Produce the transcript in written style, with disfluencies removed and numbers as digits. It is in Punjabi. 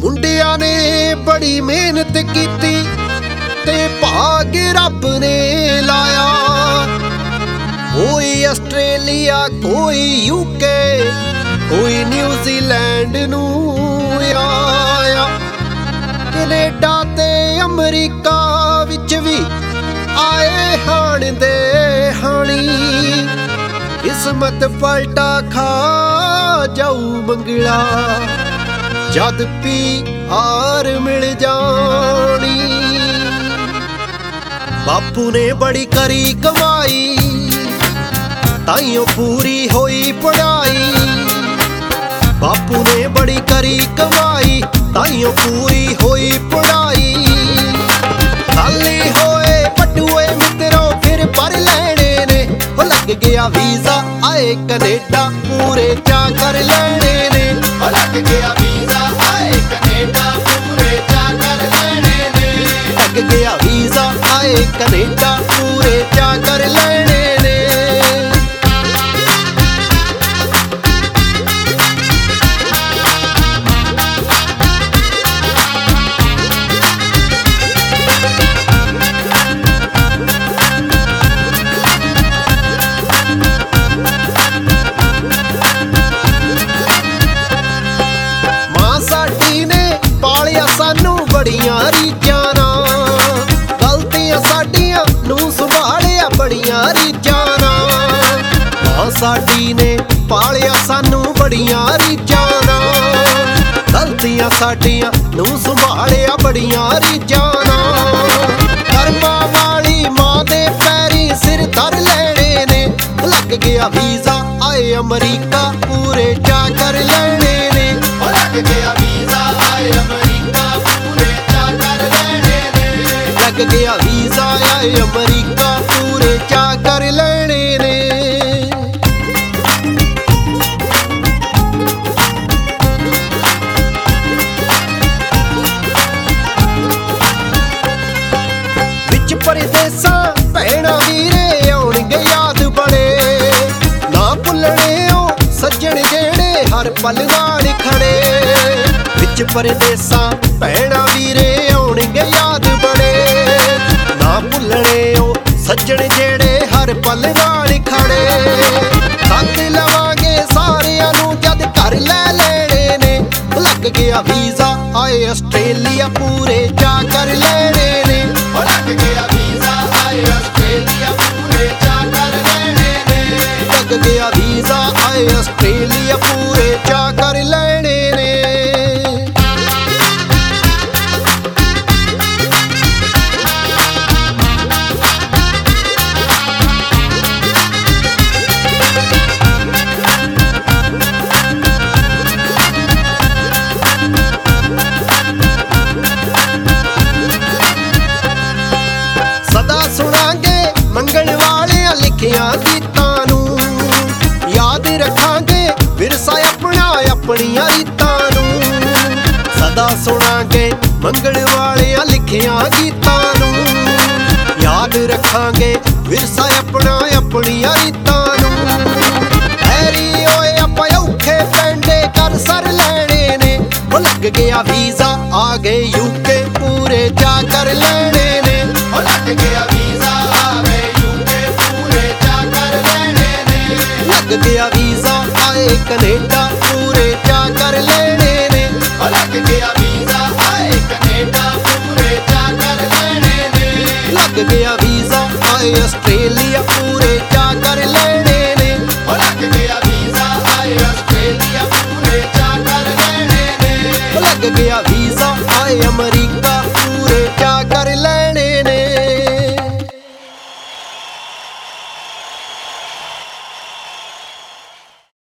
ਮੁੰਡਿਆਂ ਨੇ ਬੜੀ ਮਿਹਨਤ ਕੀਤੀ ਤੇ ਭਾਗ ਰੱਬ ਨੇ ਲਾਇਆ। ਕੋਈ ਆਸਟ੍ਰੇਲੀਆ, ਕੋਈ ਯੂਕੇ, ਕੋਈ ਨਿਊਜ਼ੀਲੈਂਡ ਨੂੰ ਆਇਆ। ਕੈਨੇਡਾ ਤੇ ਅਮਰੀਕਾ ਵਿੱਚ ਵੀ ਆਏ ਹਾਣ ਦੇ ਹਾਣੀ। ਕਿਸਮਤ ਪਲਟਾ ਖਾ ਜਾਊ ਮੰਗਲਾ ਜਦ PR ਮਿਲ ਜਾਣੀ। ਬਾਪੂ ਨੇ ਬੜੀ ਕਰੀ ਕਮਾਈ ਤਾਈਓ ਪੂਰੀ ਹੋਈ ਪੜ੍ਹਾਈ। ਬਾਪੂ ਨੇ ਬੜੀ ਕਰੀ ਕਮਾਈ ਤਾਈਓ ਪੂਰੀ ਹੋਈ ਪੜ੍ਹਾਈ। ਖਾਲੀ ਹੋਏ ਪਟੂਏ ਮਿੱਤਰੋ ਫਿਰ ਭਰ ਲੈਣੇ ਨੇ। ਉਹ ਲੱਗ ਗਿਆ ਵੀਜ਼ਾ ਆਏ ਕੈਨੇਡਾ ਪੂਰੇ ਚਾ ਕਰ ਲੈਣੇ ਨੇ। ਉਹ ਲੱਗ ਗਿਆ ਵੀਜ਼ਾ ਆਏ ਕੈਨੇਡਾ ਪੂਰੇ ਚਾ ਕਰ ਲੈਣੇ ਨੇ। ਲੱਗ ਗਿਆ ਵੀਜ਼ਾ ਆਏ ਕੈਨੇਡਾ ਪੂਰੇ ਚਾ ਕਰ ਲੈਣੇ ਨੇ। ਸਾਨੂੰ ਬੜੀਆਂ ਰੀਝਾਂ ਨਾਲ, ਗਲਤੀਆਂ ਸਾਡੀਆਂ ਨੂੰ ਸੰਭਾਲਿਆ ਬੜੀਆਂ ਰੀਝਾਂ ਨਾਲ। ਮਾਂ ਸਾਡੀ ਨੇ ਪਾਲਿਆ ਸਾਨੂੰ ਬੜੀਆਂ ਰੀਝਾਂ ਨਾਲ, ਗਲਤੀਆਂ ਸਾਡੀਆਂ ਨੂੰ ਸੰਭਾਲਿਆ ਬੜੀਆਂ ਰੀਝਾਂ ਨਾਲ। ਕਰਮਾਂ ਵਾਲੀ ਮਾਂ ਦੇ ਪੈਰੀ ਸਿਰ ਧਰ ਲੈਣੇ ਨੇ। ਲੱਗ ਗਿਆ ਵੀਜ਼ਾ ਆਏ ਅਮਰੀਕਾ ਪੂਰੇ ਚਾ ਕਰ ਲੈਣੇ ਨੇ। ਲੱਗ ਗਿਆ ਵੀਜ਼ਾ ਆਏ ਅਮਰੀਕਾ ਪੂਰੇ ਚਾ ਕਰ ਲੈਣੇ ਨੇ। ਲੱਗ ਗਿਆ ਵੀਜ਼ਾ ਆਏ ਅਮਰੀਕਾ ਪੂਰੇ ਚਾ ਕਰ ਲੈਣੇ ਨੇ। ਵਿੱਚ ਪਰਦੇਸਾਂ ਭੈਣਾਂ ਵੀਰੇ ਆਉਣਗੇ ਯਾਦ ਬੜੇ। ਨਾ ਭੁੱਲਣੇ ਉਹ ਸੱਜਣ ਜਿਹੜੇ ਹਰ ਪਲ ਨਾਲ ਖੜੇ। ਵਿੱਚ ਪਰਦੇਸਾਂ ਭੈਣਾਂ ਵੀਰੇ ਆਉਣਗੇ ਯਾਦ ਬੜੇ। ਨਾ ਭੁੱਲਣੇ ਉਹ ਸੱਜਣ ਜਿਹੜੇ ਹਰ ਪਲ ਨਾਲ ਖੜੇ। ਸੱਦ ਲਵਾਂਗੇ ਸਾਰਿਆਂ ਨੂੰ ਜਦ ਘਰ ਲੈ ਲੈਣੇ ਨੇ। ਲੱਗ ਗਿਆ ਵੀਜ਼ਾ ਆਏ ਆਸਟ੍ਰੇਲੀਆ ਪੂਰੇ ਚਾ ਕਰ ਲੈਣੇ ਨੇ। ਲੱਗ ਗਿਆ ਵੀਜ਼ਾ ਆਏ ਆਸਟ੍ਰੇਲੀਆ ਪੂਰੇ ਚਾ ਕਰ ਲੈਣੇ ਨੇ। ਲੱਗ ਗਿਆ ਵੀਜ਼ਾ ਆਏ ਆਸਟ੍ਰੇਲੀਆ ਪੂਰੇ ਚਾ ਕਰ ਲੈਣੇ ਨੇ। ਸਦਾ ਸੁਣਾਂਗੇ ਮੰਗਣ ਵਾਲਿਆਂ ਲਿਖਿਆ ਗੀਤਾਂ ਨੂੰ। ਯਾਦ ਰੱਖਾਂਗੇ ਵਿਰਸਾ ਆਪਣਾ ਆਪਣੀਆਂ ਰੀਤਾਂ ਨੂੰ। ਸਦਾ ਸੁਣਾਂਗੇ ਮੰਗਣ ਵਾਲਿਆਂ ਲਿਖਿਆ ਗੀਤਾਂ ਨੂੰ। ਯਾਦ ਰੱਖਾਂਗੇ ਵਿਰਸਾ ਆਪਣਾ ਆਪਣੀਆਂ ਰੀਤਾਂ ਨੂੰ। ਹੈਰੀ ਓਏ ਆਪਾਂ ਔਖੇ ਪੈਂਡੇ ਕਰ ਸਰ ਲੈਣੇ ਨੇ। ਉਹ ਲੱਗ ਗਿਆ ਵੀਜ਼ਾ ਆ ਗਏ UK ਪੂਰੇ ਚਾ ਕਰ ਲੈਣੇ ਨੇ। ਉਹ ਲੱਗ ਗਿਆ ਵੀਜ਼ਾ ਆ ਗਏ UK ਪੂਰੇ ਚਾ ਕਰ ਲੈਣੇ ਨੇ। ਲੱਗ ਗਿਆ ਵੀਜ਼ਾ ਆਏ ਕੈਨੇਡਾ ਪੂਰੇ ਚਾ ਕਰ ਲੈਣੇ ਨੇ। ਉਹ ਲੱਗ ਗਿਆ ਵੀਜ਼ਾ ਆਏ ਕੈਨੇਡਾ ਪੂਰੇ ਚਾ ਕਰ ਲੈਣੇ ਨੇ। ਲੱਗ ਗਿਆ ਵੀਜ਼ਾ ਆਏ ਆਸਟ੍ਰੇਲੀਆ ਪੂਰੇ ਚਾ ਕਰ ਲੈਣੇ ਨੇ। ਉਹ ਲੱਗ ਗਿਆ ਵੀਜ਼ਾ ਆਏ ਆਸਟ੍ਰੇਲੀਆ ਪੂਰੇ ਚਾ ਕਰ ਲੈਣੇ ਨੇ। ਲੱਗ ਗਿਆ ਵੀਜ਼ਾ ਆਏ ਅਮਰੀਕਾ